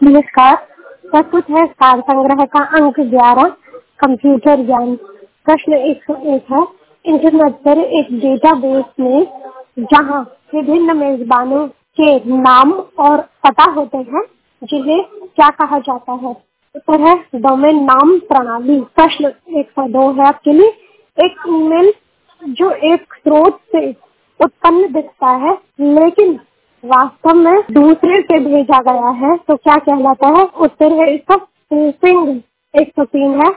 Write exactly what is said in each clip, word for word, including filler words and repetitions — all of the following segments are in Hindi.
नमस्कार। प्रस्तुत है सार संग्रह का अंक ग्यारह, कंप्यूटर ज्ञान। प्रश्न एक सौ एक है। इंटरनेट पर एक डेटाबेस में जहां विभिन्न मेजबानों के नाम और पता होते हैं, जिन्हें क्या कहा जाता है? उत्तर है डोमेन नाम प्रणाली। प्रश्न एक सौ दो है आपके लिए। एक ईमेल जो एक स्रोत से उत्पन्न दिखता है लेकिन वास्तव में दूसरे से भेजा गया है तो क्या कहलाता है? उत्तर है इसका स्पूफिंग। एक सौ तीन है।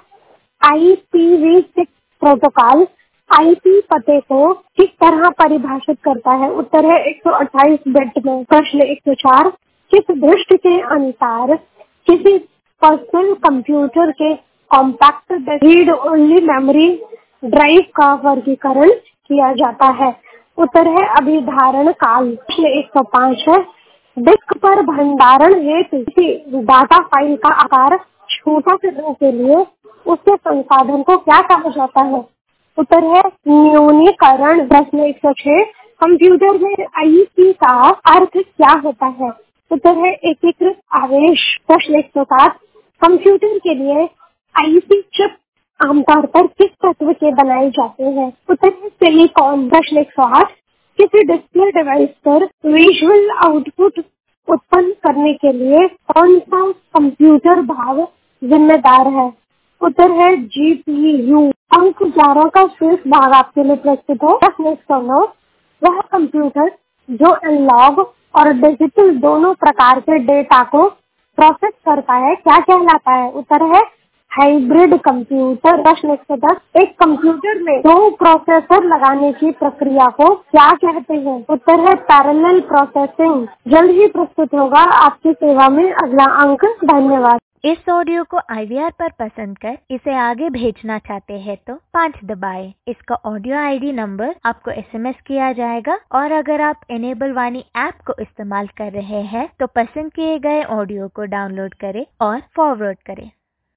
I P V six protocol IP पते को किस तरह परिभाषित करता है? उत्तर है एक सौ अट्ठाईस बिट में। प्रश्न एक सौ चार, किस दृष्टि के अनुसार किसी पर्सनल कंप्यूटर के compact read only memory drive का वर्गीकरण किया जाता है? उत्तर है अभिधारण काल। प्रश्न एक सौ पाँच है। डिस्क पर भंडारण हेतु किसी डाटा फाइल का आकार छोटा करने के लिए उसके संसाधन को क्या कहा जाता है? उत्तर है न्यूनीकरण। प्रश्न एक सौ छह, कंप्यूटर में आईसी का अर्थ क्या होता है? उत्तर है एकीकृत आवेश। प्रश्न एक सौ सात, कंप्यूटर के लिए आईसी चिप आमतौर पर किस तत्व के बनाए जाते हैं? उत्तर है सिलिकॉन। प्रश्न एक सौ आठ, किसी डिस्प्ले डिवाइस पर विजुअल आउटपुट उत्पन्न करने के लिए कौन सा कंप्यूटर भाग जिम्मेदार है? उत्तर है जीपीयू। अंक ग्यारह का शेष भाग आपके लिए प्रस्तुत है। प्रश्न एक सौ नौ, वह कंप्यूटर जो एनालॉग और डिजिटल दोनों प्रकार के डेटा को प्रोसेस करता है क्या कहलाता है? उत्तर है हाइब्रिड कंप्यूटर। प्रश्न एक सौ दस, एक कंप्यूटर में दो प्रोसेसर लगाने की प्रक्रिया को क्या कहते हैं? उत्तर है पैरेलल प्रोसेसिंग। जल्द ही प्रस्तुत होगा आपकी सेवा में अगला अंक। धन्यवाद। इस ऑडियो को आई वी आर पर पसंद कर इसे आगे भेजना चाहते हैं तो पाँच दबाएं। इसका ऑडियो आई डी नंबर आपको एस एम एस किया जाएगा और अगर आप इनेबल वाणी ऐप को इस्तेमाल कर रहे हैं तो पसंद किए गए ऑडियो को डाउनलोड करें और फॉरवर्ड करें।